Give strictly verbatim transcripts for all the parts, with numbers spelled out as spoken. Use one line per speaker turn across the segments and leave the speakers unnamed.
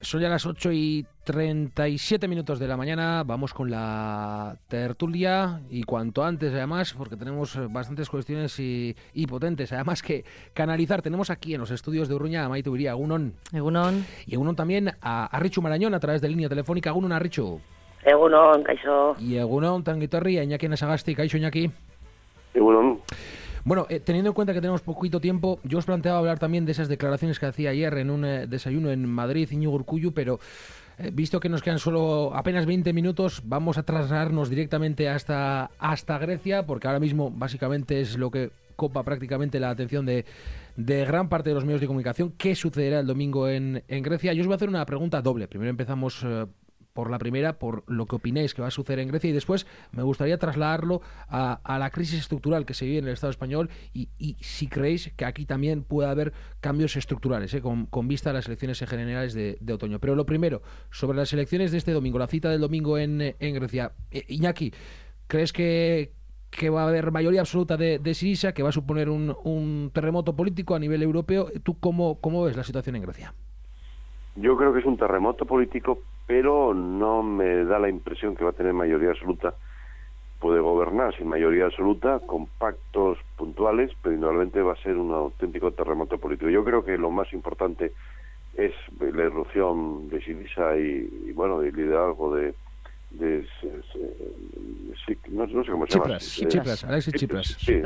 Son ya las ocho y treinta y siete minutos de la mañana, vamos con la tertulia y cuanto antes además, porque tenemos bastantes cuestiones y, y potentes además que canalizar. Tenemos aquí en los estudios de Urruña a Maite Ubiría, Egunon.
Egunon.
Y Egunon también a, a Richu Marañón a través de línea telefónica. Egunon a Richu.
Egunon, Kaixo.
Y Egunon Tanguitorri, a Iñaki Nasagasti, Kaixo Iñaki.
Egunon.
Bueno, eh, teniendo en cuenta que tenemos poquito tiempo, yo os planteaba hablar también de esas declaraciones que hacía ayer en un eh, desayuno en Madrid, Íñigo Urkullu, pero eh, visto que nos quedan solo apenas veinte minutos, vamos a trasladarnos directamente hasta, hasta Grecia, porque ahora mismo básicamente es lo que copa prácticamente la atención de, de gran parte de los medios de comunicación. ¿Qué sucederá el domingo en, en Grecia? Yo os voy a hacer una pregunta doble. Primero empezamos Eh, por la primera, por lo que opinéis que va a suceder en Grecia, y después me gustaría trasladarlo a, a la crisis estructural que se vive en el Estado español y, y si creéis que aquí también puede haber cambios estructurales, ¿eh? con, con vista a las elecciones generales de, de otoño. Pero lo primero, sobre las elecciones de este domingo, la cita del domingo en, en Grecia. Eh, Iñaki, ¿crees que, que va a haber mayoría absoluta de, de Syriza, que va a suponer un, un terremoto político a nivel europeo? ¿Tú cómo, cómo ves la situación en Grecia?
Yo creo que es un terremoto político, pero no me da la impresión que va a tener mayoría absoluta. Puede gobernar sin mayoría absoluta, con pactos puntuales, pero indudablemente va a ser un auténtico terremoto político. Yo creo que lo más importante es la irrupción de Syriza y, y bueno, el liderazgo de, de, de, de no, no sé cómo se llama.
Tsipras, Tsipras, Alexis Tsipras.
Sí.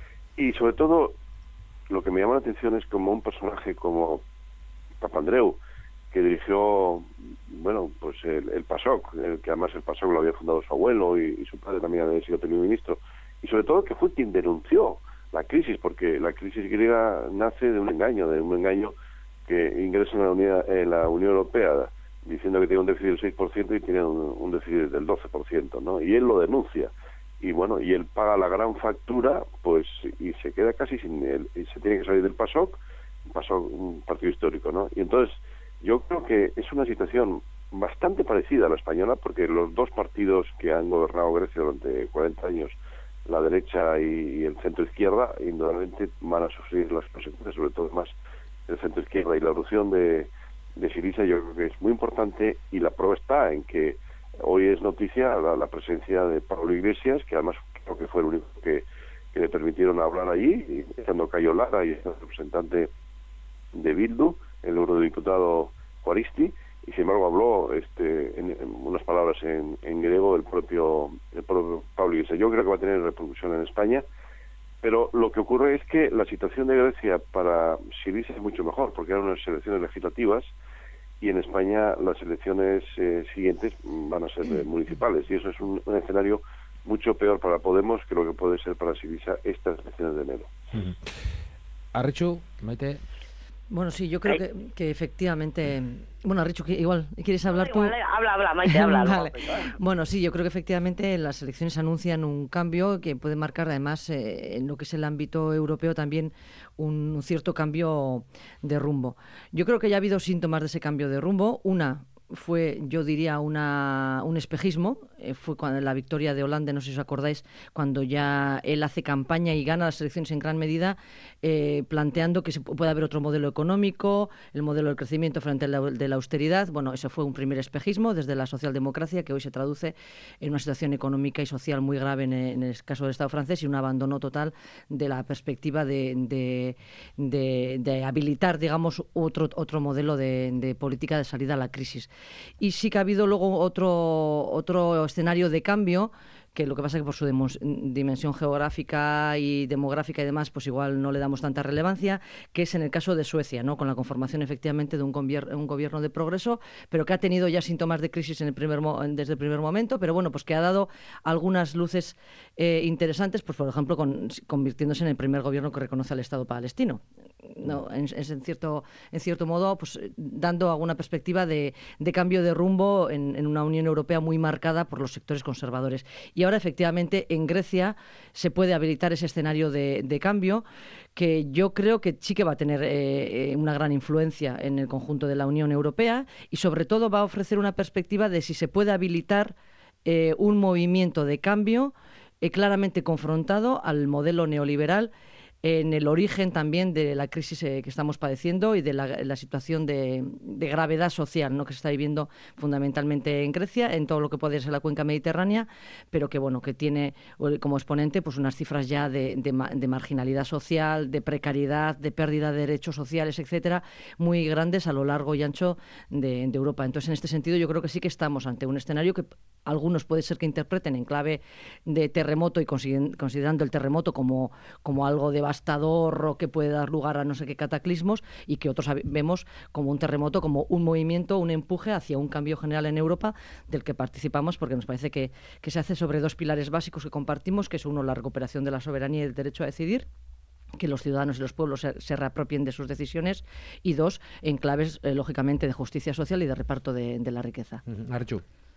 Y sobre todo, lo que me llama la atención es como un personaje como Papandreou, que dirigió, bueno, pues el, el PASOK, el, que además el PASOK lo había fundado su abuelo y, y su padre también había sido primer ministro, y sobre todo que fue quien denunció la crisis, porque la crisis griega nace de un engaño, de un engaño que ingresa en la, unidad, en la Unión Europea diciendo que tiene un déficit del seis por ciento y tiene un, un déficit del doce por ciento, ¿no? Y él lo denuncia, y bueno, y él paga la gran factura, pues, y se queda casi sin él, y se tiene que salir del PASOK, un PASOK, un partido histórico, ¿no? Y entonces yo creo que es una situación bastante parecida a la española, porque los dos partidos que han gobernado Grecia durante cuarenta años, la derecha y el centro izquierda, indudablemente van a sufrir las consecuencias, sobre todo más el centro izquierda, y la erupción de, de Syriza yo creo que es muy importante, y la prueba está en que hoy es noticia la, la presencia de Pablo Iglesias, que además creo que fue el único que, que le permitieron hablar allí, y estando Cayo Lara y el representante de Bildu, el eurodiputado Juaristi, y sin embargo habló este, en, en unas palabras en, en griego el propio, el propio Pablo Iglesias. Yo creo que va a tener repercusión en España, pero lo que ocurre es que la situación de Grecia para Syriza es mucho mejor, porque eran unas elecciones legislativas, y en España las elecciones eh, siguientes van a ser eh, municipales, y eso es un, un escenario mucho peor para Podemos que lo que puede ser para Syriza estas elecciones de enero.
Uh-huh. Arrechu, Maite.
Bueno, sí, yo creo que, que efectivamente... Bueno, Richu, igual, ¿quieres hablar tú?
Igual, habla, habla, Maite, habla.
Vale. Bueno, sí, yo creo que efectivamente las elecciones anuncian un cambio que puede marcar, además, eh, en lo que es el ámbito europeo también un, un cierto cambio de rumbo. Yo creo que ya ha habido síntomas de ese cambio de rumbo. Una fue, yo diría, una, un espejismo. Eh, fue cuando la victoria de Hollande, no sé si os acordáis, cuando ya él hace campaña y gana las elecciones en gran medida, eh, planteando que se puede haber otro modelo económico, el modelo del crecimiento frente a la, de la austeridad. Bueno, eso fue un primer espejismo desde la socialdemocracia, que hoy se traduce en una situación económica y social muy grave en, en el caso del Estado francés, y un abandono total de la perspectiva de, de, de, de habilitar, digamos, otro, otro modelo de, de política de salida a la crisis. Y sí que ha habido luego otro, otro escenario de cambio, que lo que pasa es que por su dimensión geográfica y demográfica y demás, pues igual no le damos tanta relevancia, que es en el caso de Suecia, ¿no? Con la conformación efectivamente de un, gobier- un gobierno de progreso, pero que ha tenido ya síntomas de crisis en el primer mo- desde el primer momento, pero bueno, pues que ha dado algunas luces eh, interesantes, pues por ejemplo, con, convirtiéndose en el primer gobierno que reconoce al Estado palestino. No, es, es en cierto en cierto modo pues dando alguna perspectiva de, de cambio de rumbo en, en una Unión Europea muy marcada por los sectores conservadores. Y ahora efectivamente en Grecia se puede habilitar ese escenario de, de cambio, que yo creo que sí que va a tener eh, una gran influencia en el conjunto de la Unión Europea, y sobre todo va a ofrecer una perspectiva de si se puede habilitar eh, un movimiento de cambio eh, claramente confrontado al modelo neoliberal en el origen también de la crisis eh, que estamos padeciendo y de la, la situación de, de gravedad social, ¿no?, que se está viviendo fundamentalmente en Grecia, en todo lo que puede ser la cuenca mediterránea, pero que bueno, que tiene como exponente pues unas cifras ya de, de, de marginalidad social, de precariedad, de pérdida de derechos sociales, etcétera, muy grandes a lo largo y ancho de, de Europa. Entonces, en este sentido, yo creo que sí que estamos ante un escenario que algunos puede ser que interpreten en clave de terremoto y considerando el terremoto como, como algo devastador o que puede dar lugar a no sé qué cataclismos, y que otros vemos como un terremoto, como un movimiento, un empuje hacia un cambio general en Europa del que participamos, porque nos parece que, que se hace sobre dos pilares básicos que compartimos, que es uno, la recuperación de la soberanía y el derecho a decidir, que los ciudadanos y los pueblos se, se reapropien de sus decisiones, y dos, en claves, eh, lógicamente, de justicia social y de reparto de, de la riqueza.
Uh-huh. Archu.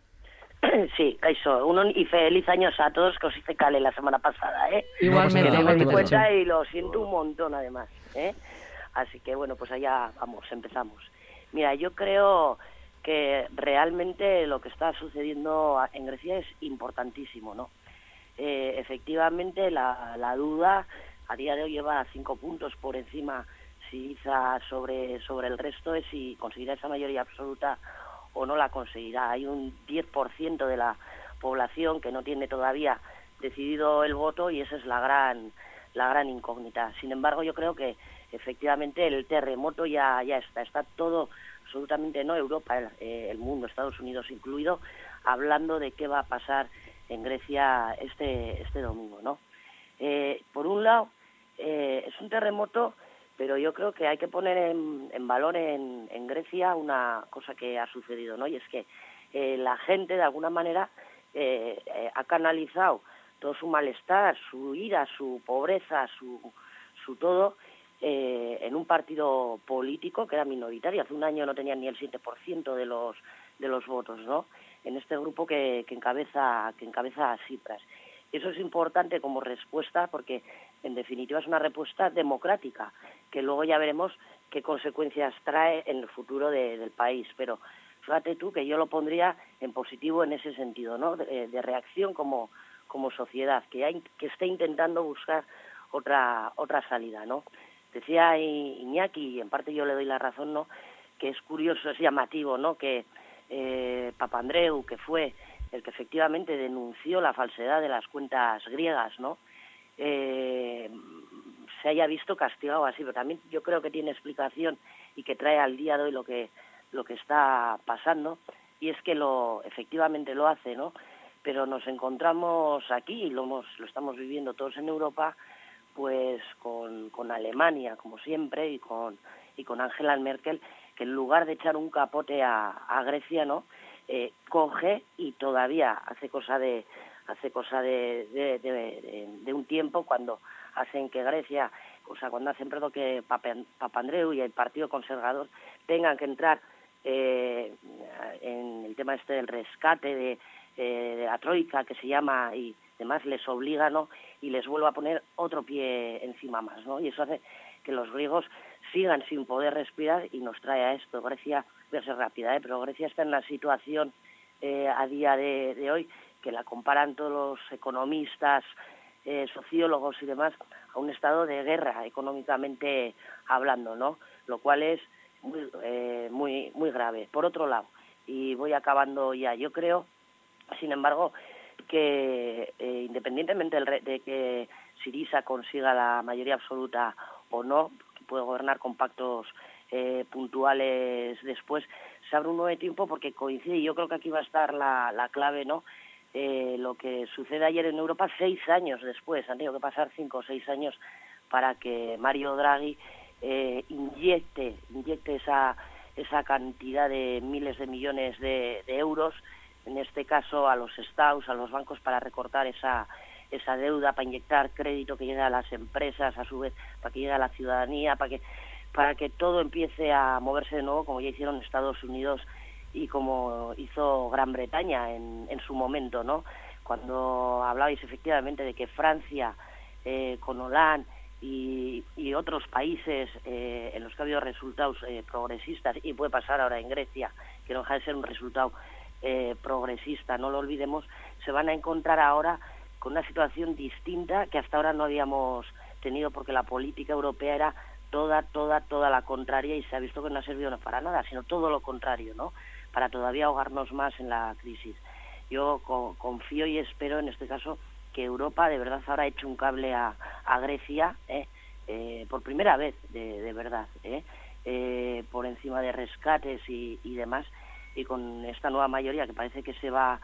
Sí, eso. Uno, y feliz años a todos, que os hice cale la semana pasada, ¿eh?
Igualmente,
no, me di
igualmente.
cuenta y lo siento un montón, además, ¿eh? Así que, bueno, pues allá vamos, empezamos. Mira, yo creo que realmente lo que está sucediendo en Grecia es importantísimo, ¿no? Eh, efectivamente, la, la duda a día de hoy lleva cinco puntos por encima Syriza sobre, sobre el resto, es si conseguirá esa mayoría absoluta o no la conseguirá. Hay un diez por ciento de la población que no tiene todavía decidido el voto, y esa es la gran la gran incógnita. Sin embargo, yo creo que efectivamente el terremoto ya ya está, está todo absolutamente, no Europa, el, eh, el mundo, Estados Unidos incluido, hablando de qué va a pasar en Grecia este este domingo, ¿no? Eh, por un lado, eh, es un terremoto, pero yo creo que hay que poner en, en valor en, en Grecia una cosa que ha sucedido, ¿no? Y es que eh, la gente, de alguna manera, eh, eh, ha canalizado todo su malestar, su ira, su pobreza, su, su todo, eh, en un partido político que era minoritario. Hace un año no tenían ni el siete por ciento de los de los votos, ¿no? En este grupo que, que encabeza que encabeza a Tsipras. Eso es importante como respuesta, porque en definitiva es una respuesta democrática, que luego ya veremos qué consecuencias trae en el futuro de, del país. Pero fíjate tú que yo lo pondría en positivo en ese sentido, ¿no? De, de reacción como, como sociedad, que, hay, que esté intentando buscar otra otra salida, ¿no? Decía Iñaki, y en parte yo le doy la razón, ¿no?, que es curioso, es llamativo, ¿no?, que eh, Papandreou, que fue el que efectivamente denunció la falsedad de las cuentas griegas, ¿no?, eh, se haya visto castigado así. Pero también yo creo que tiene explicación y que trae al día de hoy lo que lo que está pasando, y es que lo efectivamente lo hace, ¿no? Pero nos encontramos aquí, y lo hemos lo estamos viviendo todos en Europa, pues con, con Alemania, como siempre, y con y con Angela Merkel, que en lugar de echar un capote a, a Grecia, ¿no?, eh, coge y todavía hace cosa de hace cosa de, de, de, de, de un tiempo, cuando hacen que Grecia, o sea, cuando hacen, perdón, que Papandreou y el Partido Conservador tengan que entrar eh, en el tema este del rescate de, eh, de la troika, que se llama, y demás, les obliga, ¿no?, y les vuelve a poner otro pie encima más, ¿no? Y eso hace que los griegos sigan sin poder respirar, y nos trae a esto. Grecia, voy a ser rápida, ¿eh? pero Grecia está en la situación eh, a día de, de hoy, que la comparan todos los economistas, eh, sociólogos y demás, a un estado de guerra económicamente hablando, ¿no? Lo cual es muy, eh, muy, muy grave. Por otro lado, y voy acabando ya, yo creo, sin embargo, que eh, independientemente del re- de que Syriza consiga la mayoría absoluta o no, que puede gobernar con pactos eh, puntuales después, se abre un nuevo tiempo, porque coincide, y yo creo que aquí va a estar la, la clave, ¿no? Eh, lo que sucede ayer en Europa, seis años después, han tenido que pasar cinco o seis años para que Mario Draghi eh, inyecte, inyecte esa, esa cantidad de miles de millones de, de euros, en este caso a los estados, a los bancos, para recortar esa esa deuda, para inyectar crédito que llegue a las empresas, a su vez para que llegue a la ciudadanía, para que para que todo empiece a moverse de nuevo, como ya hicieron Estados Unidos y como hizo Gran Bretaña en, en su momento, ¿no? Cuando hablabais efectivamente de que Francia, eh, con Hollande y, y otros países eh, en los que ha habido resultados eh, progresistas, y puede pasar ahora en Grecia, que no deja de ser un resultado eh, progresista, no lo olvidemos, se van a encontrar ahora con una situación distinta que hasta ahora no habíamos tenido porque la política europea era toda, toda, toda la contraria y se ha visto que no ha servido para nada, sino todo lo contrario, ¿no? Para todavía ahogarnos más en la crisis. Yo co- confío y espero en este caso que Europa de verdad ahora ha hecho un cable a, a Grecia, ¿eh? Eh, por primera vez, de, de verdad, ¿eh? Eh, por encima de rescates y, y demás, y con esta nueva mayoría que parece que se va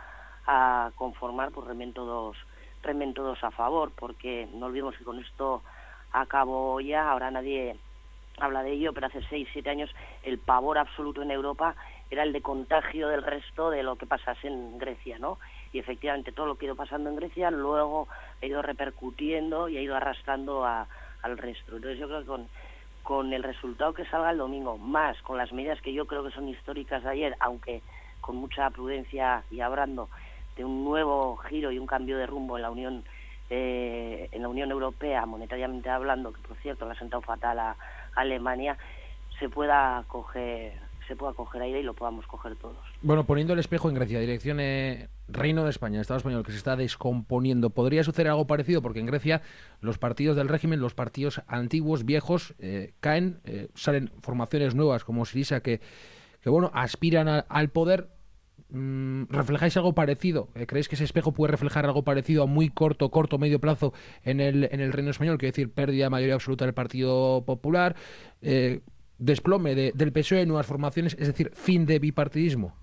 a conformar, pues remen todos, remen todos a favor, porque no olvidemos que con esto acabó ya, ahora nadie habla de ello, pero hace seis, siete años el pavor absoluto en Europa era el de contagio del resto de lo que pasase en Grecia, ¿no? Y efectivamente todo lo que ha ido pasando en Grecia luego ha ido repercutiendo y ha ido arrastrando a, al resto. Entonces yo creo que con, con el resultado que salga el domingo, más con las medidas que yo creo que son históricas de ayer, aunque con mucha prudencia y hablando de un nuevo giro y un cambio de rumbo en la Unión eh, en la Unión Europea, monetariamente hablando, que por cierto le ha sentado fatal a, a Alemania, se pueda coger se pueda coger aire y lo podamos coger todos.
Bueno, poniendo el espejo en Grecia, dirección eh, Reino de España, Estado español, que se está descomponiendo, ¿podría suceder algo parecido? Porque en Grecia los partidos del régimen, los partidos antiguos, viejos, eh, caen, eh, salen formaciones nuevas como Syriza que, que bueno, aspiran a, al poder. Mm, ¿reflejáis algo parecido? Eh, ¿Creéis que ese espejo puede reflejar algo parecido a muy corto, corto, medio plazo en el, en el Reino español? Quiero decir, pérdida de mayoría absoluta del Partido Popular, eh, desplome de, del P S O E, nuevas formaciones, es decir, fin de bipartidismo.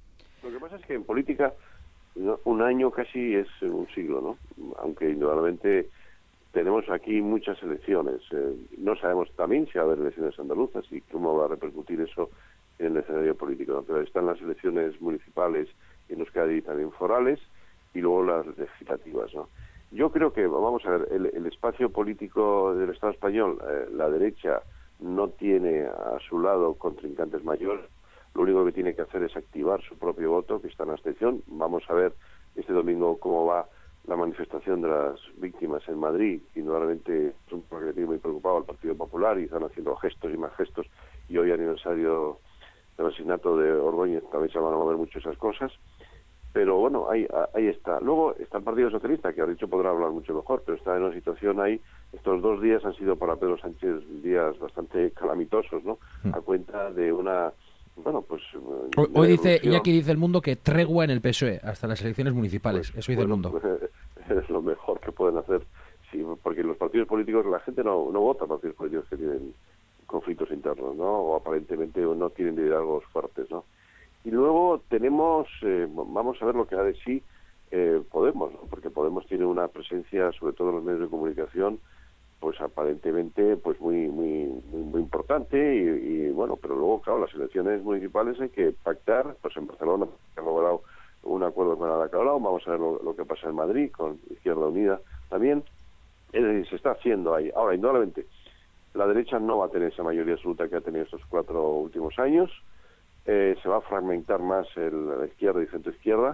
Lo que pasa es que en política ¿no? un año casi es un siglo, ¿no? Aunque indudablemente tenemos aquí muchas elecciones. Eh, no sabemos también si va a haber elecciones andaluzas y cómo va a repercutir eso en el escenario político, ¿no? Pero están las elecciones municipales en Euskadi también forales y luego las legislativas, ¿no? Yo creo que, vamos a ver, el, el espacio político del Estado español, eh, la derecha no tiene a su lado contrincantes mayores. Lo único que tiene que hacer es activar su propio voto, que está en abstención. Vamos a ver este domingo cómo va la manifestación de las víctimas en Madrid. Indudablemente es un problema que tiene muy preocupado al Partido Popular y están haciendo gestos y más gestos. Y hoy, aniversario del asesinato de Ordóñez, también se van a mover mucho esas cosas. Pero bueno, ahí, ahí está. Luego está el Partido Socialista, que ha dicho podrá hablar mucho mejor, pero está en una situación ahí. Estos dos días han sido para Pedro Sánchez días bastante calamitosos, ¿no? A cuenta de una... Bueno, pues...
Hoy, hoy dice, Iñaki dice El Mundo que tregua en el P S O E hasta las elecciones municipales. Pues, Eso dice bueno, El Mundo.
Pues, es lo mejor que pueden hacer, sí, porque los partidos políticos, la gente no, no vota partidos políticos que tienen conflictos internos, ¿no? O aparentemente no tienen liderazgos fuertes, ¿no? Y luego tenemos, eh, vamos a ver lo que ha de sí eh, Podemos, ¿no? Porque Podemos tiene una presencia, sobre todo en los medios de comunicación, pues aparentemente pues muy muy muy, muy importante y, y bueno, pero luego, claro, las elecciones municipales hay que pactar, pues en Barcelona se ha logrado un acuerdo con Ada Colau, vamos a ver lo, lo que pasa en Madrid con Izquierda Unida también, es decir, se está haciendo ahí. Ahora, indudablemente, la derecha no va a tener esa mayoría absoluta que ha tenido estos cuatro últimos años. Eh, se va a fragmentar más el, la izquierda y centro-izquierda.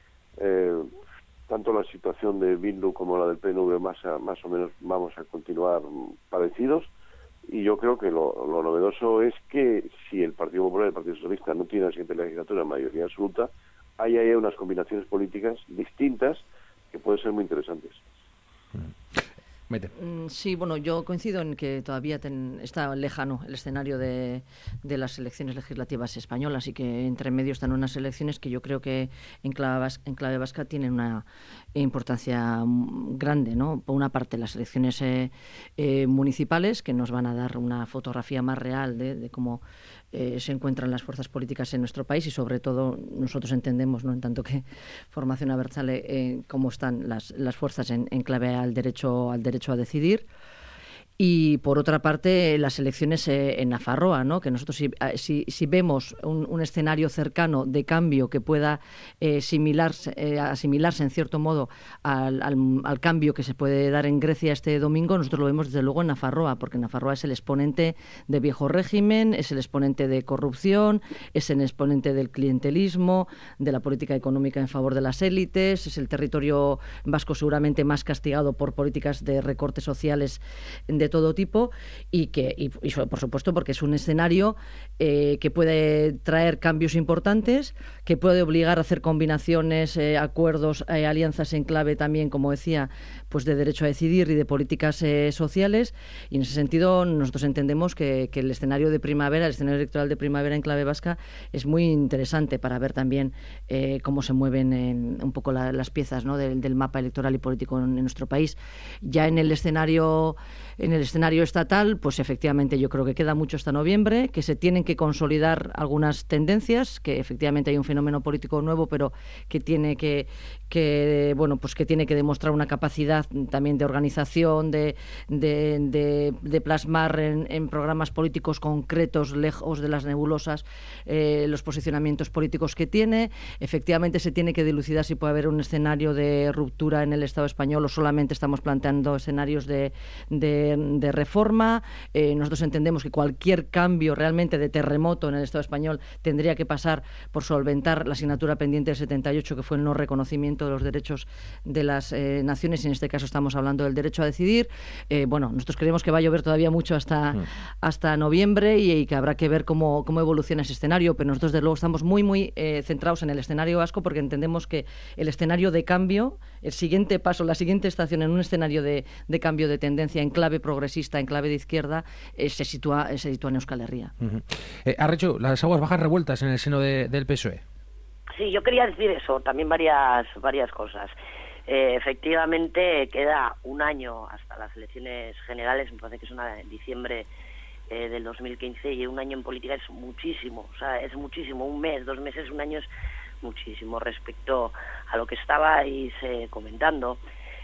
Eh, tanto la situación de Bildu como la del P N V más, a, más o menos vamos a continuar parecidos. Y yo creo que lo, lo novedoso es que si el Partido Popular y el Partido Socialista no tienen la siguiente legislatura mayoría absoluta, hay ahí unas combinaciones políticas distintas que pueden ser muy interesantes.
Mete.
Sí, bueno, yo coincido en que todavía ten, está lejano el escenario de, de las elecciones legislativas españolas y que entre medio están unas elecciones que yo creo que en clave, en clave vasca tienen una importancia grande, ¿no? Por una parte, las elecciones eh, eh, municipales, que nos van a dar una fotografía más real de, de cómo eh, se encuentran las fuerzas políticas en nuestro país y sobre todo nosotros entendemos, ¿no? En tanto que formación abertzale, eh, cómo están las, las fuerzas en, en clave al derecho al derecho a decidir. Y por otra parte, las elecciones eh, en Nafarroa, ¿no? Que nosotros si, si, si vemos un, un escenario cercano de cambio que pueda eh, asimilarse, eh, asimilarse en cierto modo al, al, al cambio que se puede dar en Grecia este domingo, nosotros lo vemos desde luego en Nafarroa, porque Nafarroa es el exponente de viejo régimen, es el exponente de corrupción, es el exponente del clientelismo, de la política económica en favor de las élites, es el territorio vasco seguramente más castigado por políticas de recortes sociales de todo tipo y que y, y por supuesto porque es un escenario eh, que puede traer cambios importantes, que puede obligar a hacer combinaciones, eh, acuerdos, eh, alianzas en clave también, como decía, pues de derecho a decidir y de políticas eh, sociales, y en ese sentido nosotros entendemos que, que el escenario de primavera, el escenario electoral de primavera en clave vasca es muy interesante para ver también eh, cómo se mueven en, un poco la, las piezas, ¿no?, del, del mapa electoral y político en, en nuestro país. Ya en el escenario en el escenario estatal, pues efectivamente yo creo que queda mucho hasta noviembre, que se tienen que consolidar algunas tendencias, que efectivamente hay un fenómeno político nuevo, pero que tiene que, que bueno, pues que tiene que demostrar una capacidad también de organización, de, de, de, de plasmar en, en programas políticos concretos, lejos de las nebulosas, eh, los posicionamientos políticos que tiene. Efectivamente se tiene que dilucidar si puede haber un escenario de ruptura en el Estado español o solamente estamos planteando escenarios de, de, de reforma. Eh, nosotros entendemos que cualquier cambio realmente de terremoto en el Estado español tendría que pasar por solventar la asignatura pendiente del setenta y ocho, que fue el no reconocimiento de los derechos de las eh, naciones, y en este caso estamos hablando del derecho a decidir. Eh, bueno, nosotros creemos que va a llover todavía mucho hasta, mm. hasta noviembre y, y que habrá que ver cómo, cómo evoluciona ese escenario, pero nosotros desde luego estamos muy, muy eh, centrados en el escenario vasco, porque entendemos que el escenario de cambio, el siguiente paso, la siguiente estación en un escenario de, de cambio de tendencia en clave progresista, en clave de izquierda, eh, se, sitúa, eh, se sitúa en Euskal Herria.
Uh-huh. eh, Arrecho, las aguas bajan revueltas en el seno de, del P S O E.
Sí, yo quería decir eso, también varias, varias cosas. Eh, efectivamente, queda un año hasta las elecciones generales, me parece que es una en diciembre eh, del dos mil quince, y un año en política es muchísimo, o sea, es muchísimo, un mes, dos meses, un año es muchísimo respecto a lo que estabais eh, comentando.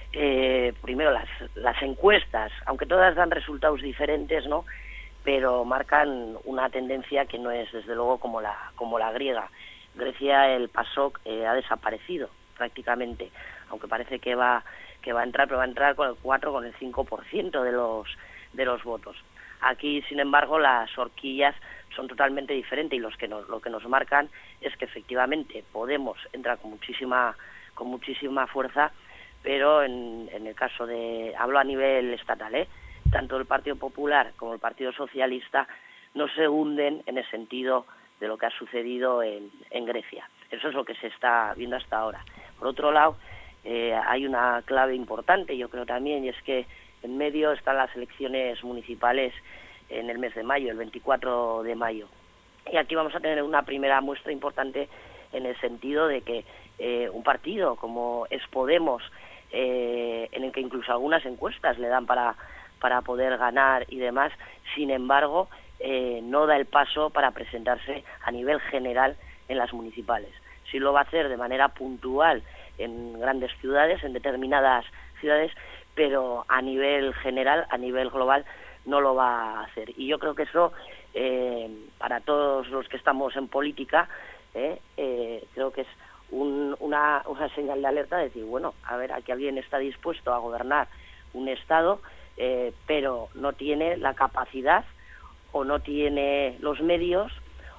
Eh, primero, las, las encuestas, aunque todas dan resultados diferentes, ¿no?, pero marcan una tendencia que no es, desde luego, como la, como la griega. Grecia, el PASOK eh, ha desaparecido prácticamente, aunque parece que va que va a entrar, pero va a entrar con el cuatro, con el cinco por ciento de los de los votos. Aquí, sin embargo, las horquillas son totalmente diferentes, y los que nos, lo que nos marcan es que efectivamente Podemos entra con muchísima con muchísima fuerza, pero en, en el caso de, hablo a nivel estatal, ¿eh? tanto el Partido Popular como el Partido Socialista no se hunden en el sentido de lo que ha sucedido en, en Grecia. Eso es lo que se está viendo hasta ahora. Por otro lado, eh, hay una clave importante, yo creo también, y es que en medio están las elecciones municipales en el mes de mayo, el veinticuatro de mayo. Y aquí vamos a tener una primera muestra importante en el sentido de que eh, un partido como es Podemos, eh, en el que incluso algunas encuestas le dan para, para poder ganar y demás, sin embargo, Eh, no da el paso para presentarse a nivel general en las municipales. Sí lo va a hacer de manera puntual en grandes ciudades, en determinadas ciudades, pero a nivel general, a nivel global, no lo va a hacer. Y yo creo que eso, eh, para todos los que estamos en política, eh, eh, creo que es un, una, una señal de alerta de decir, bueno, a ver, aquí alguien está dispuesto a gobernar un Estado, eh, pero no tiene la capacidad o no tiene los medios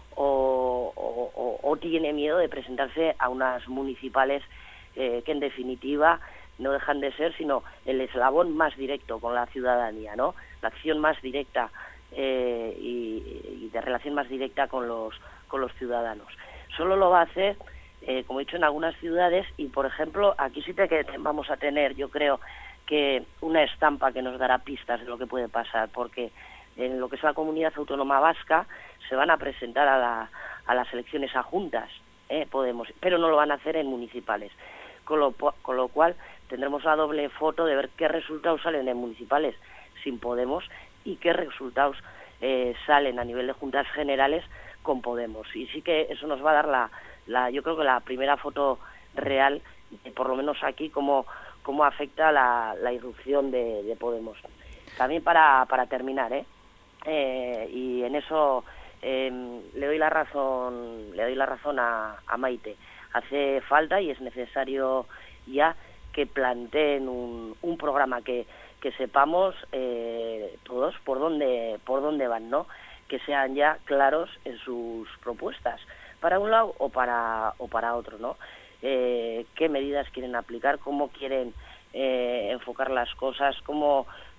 o, o, o, o tiene miedo de presentarse a unas municipales eh, que en definitiva no dejan de ser sino el eslabón más directo con la ciudadanía, ¿no? La acción más directa eh, y, y de relación más directa con los con los ciudadanos. Solo lo va a hacer, eh, como he dicho, en algunas ciudades, y por ejemplo aquí sí que vamos a tener, yo creo, que una estampa que nos dará pistas de lo que puede pasar, porque en lo que es la Comunidad Autónoma Vasca se van a presentar a, la, a las elecciones a juntas, eh, Podemos, pero no lo van a hacer en municipales, con lo, con lo cual tendremos la doble foto de ver qué resultados salen en municipales sin Podemos y qué resultados eh, salen a nivel de juntas generales con Podemos. Y sí que eso nos va a dar la, la yo creo que la primera foto real, de, por lo menos aquí, cómo, cómo afecta la, la irrupción de, de Podemos. También para, para terminar, ¿eh? Eh, y en eso eh, le doy la razón le doy la razón a, a Maite. Hace falta y es necesario ya que planteen un, un programa que, que sepamos eh, todos por dónde por dónde van, ¿no? Que sean ya claros en sus propuestas para un lado o para o para otro, ¿no? Eh, qué medidas quieren aplicar, cómo quieren eh, enfocar las cosas, cómo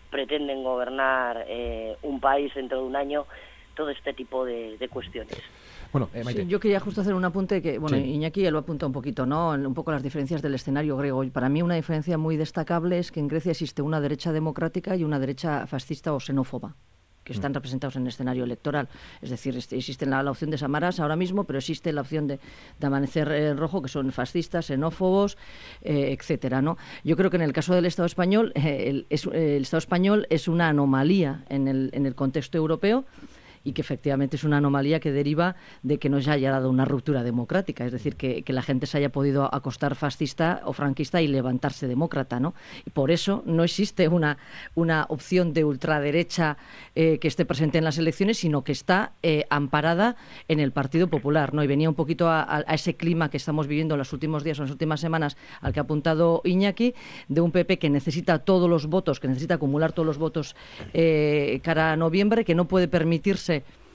pretenden gobernar eh, un país dentro de un año, todo este tipo de, de cuestiones.
Bueno, eh, Maite.
Sí, yo quería justo hacer un apunte que, bueno, sí. Iñaki lo apunta un poquito, ¿no? Un poco las diferencias del escenario griego. Para mí una diferencia muy destacable es que en Grecia existe una derecha democrática y una derecha fascista o xenófoba, que están representados en el escenario electoral. Es decir, existe la, la opción de Samaras ahora mismo, pero existe la opción de, de Amanecer eh, Rojo, que son fascistas, xenófobos, eh, etcétera, ¿no? Yo creo que en el caso del Estado español, eh, el, es, eh, el Estado español es una anomalía en el, en el contexto europeo, y que efectivamente es una anomalía que deriva de que no se haya dado una ruptura democrática, es decir, que, que la gente se haya podido acostar fascista o franquista y levantarse demócrata, ¿no? Y por eso no existe una, una opción de ultraderecha eh, que esté presente en las elecciones, sino que está eh, amparada en el Partido Popular, ¿no? Y venía un poquito a, a, a ese clima que estamos viviendo en los últimos días o en las últimas semanas, al que ha apuntado Iñaki, de un P P que necesita todos los votos, que necesita acumular todos los votos eh, cara a noviembre, que no puede permitirse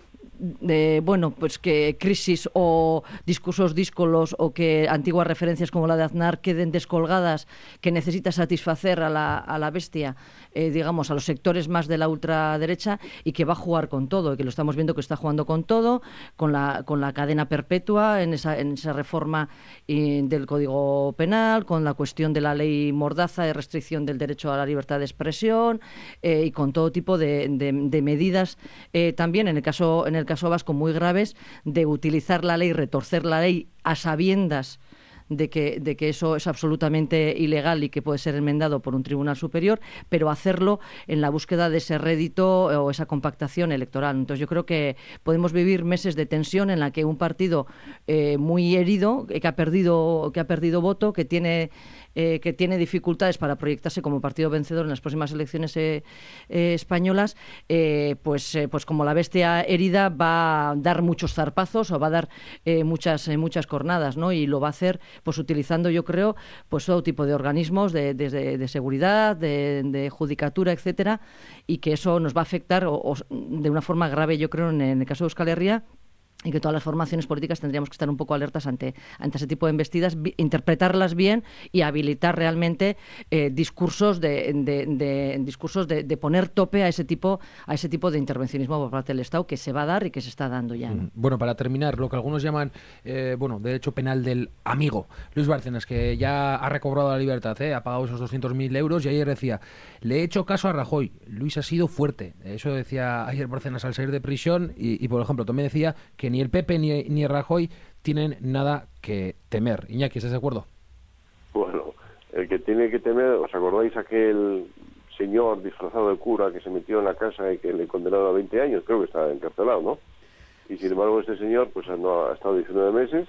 de, bueno, pues que crisis o discursos díscolos o que antiguas referencias como la de Aznar queden descolgadas, que necesita satisfacer a la, a la bestia, eh, digamos, a los sectores más de la ultraderecha, y que va a jugar con todo, y que lo estamos viendo que está jugando con todo, con la, con la cadena perpetua en esa, en esa reforma eh, del Código Penal, con la cuestión de la ley Mordaza de restricción del derecho a la libertad de expresión, eh, y con todo tipo de, de, de medidas, eh, también en el caso en el caso vasco muy graves, de utilizar la ley, retorcer la ley a sabiendas de que, de que eso es absolutamente ilegal y que puede ser enmendado por un tribunal superior, pero hacerlo en la búsqueda de ese rédito o esa compactación electoral. Entonces yo creo que podemos vivir meses de tensión en la que un partido eh, muy herido, que ha perdido, que ha perdido voto, que tiene Eh, que tiene dificultades para proyectarse como partido vencedor en las próximas elecciones eh, eh, españolas, eh, pues, eh, pues como la bestia herida va a dar muchos zarpazos o va a dar eh, muchas eh, muchas cornadas, ¿no? Y lo va a hacer pues utilizando, yo creo, pues todo tipo de organismos de, de, de, de seguridad, de, de judicatura, etcétera, y que eso nos va a afectar o, o de una forma grave, yo creo, en, en el caso de Euskal Herria, y que todas las formaciones políticas tendríamos que estar un poco alertas ante, ante ese tipo de embestidas, bi, interpretarlas bien y habilitar realmente eh, discursos de, de, de discursos de, de poner tope a ese tipo a ese tipo de intervencionismo por parte del Estado que se va a dar y que se está dando ya, ¿no?
Bueno, para terminar, lo que algunos llaman eh, bueno, derecho penal del amigo, Luis Bárcenas, que ya ha recobrado la libertad, ¿eh? Ha pagado esos doscientos mil euros, y ayer decía: le he hecho caso a Rajoy, Luis ha sido fuerte. Eso decía ayer Bárcenas al salir de prisión, y, y por ejemplo también decía que ni el P P ni, ni Rajoy tienen nada que temer. Iñaki, ¿estás de acuerdo?
Bueno, el que tiene que temer, ¿os acordáis aquel señor disfrazado de cura que se metió en la casa y que le condenaron a veinte años? Creo que está encarcelado, ¿no? Y sin embargo este señor pues no ha estado diecinueve meses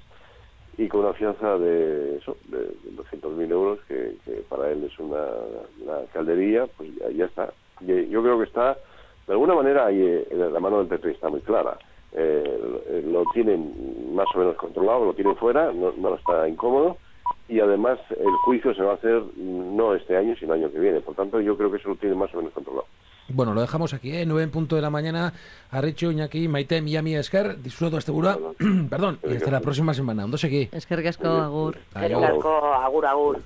y con una fianza de eso, de doscientos mil euros, que, que para él es una, una calderilla, pues ya, ya está. Y yo creo que está, de alguna manera, ahí eh, la mano del P P está muy clara. Eh, lo tienen más o menos controlado, lo tienen fuera, no, no está incómodo, y además el juicio se va a hacer no este año, sino el año que viene. Por tanto, yo creo que eso lo tienen más o menos controlado.
Bueno, lo dejamos aquí, ¿eh? nueve en punto de la mañana. Arritxu, Iñaki, Maite, Miami, Esker, disfruto este burá. Perdón, y hasta la próxima semana. ¿Dónde seguí?
Eskerrik asko, agur.
Eskerrik asko, agur, agur.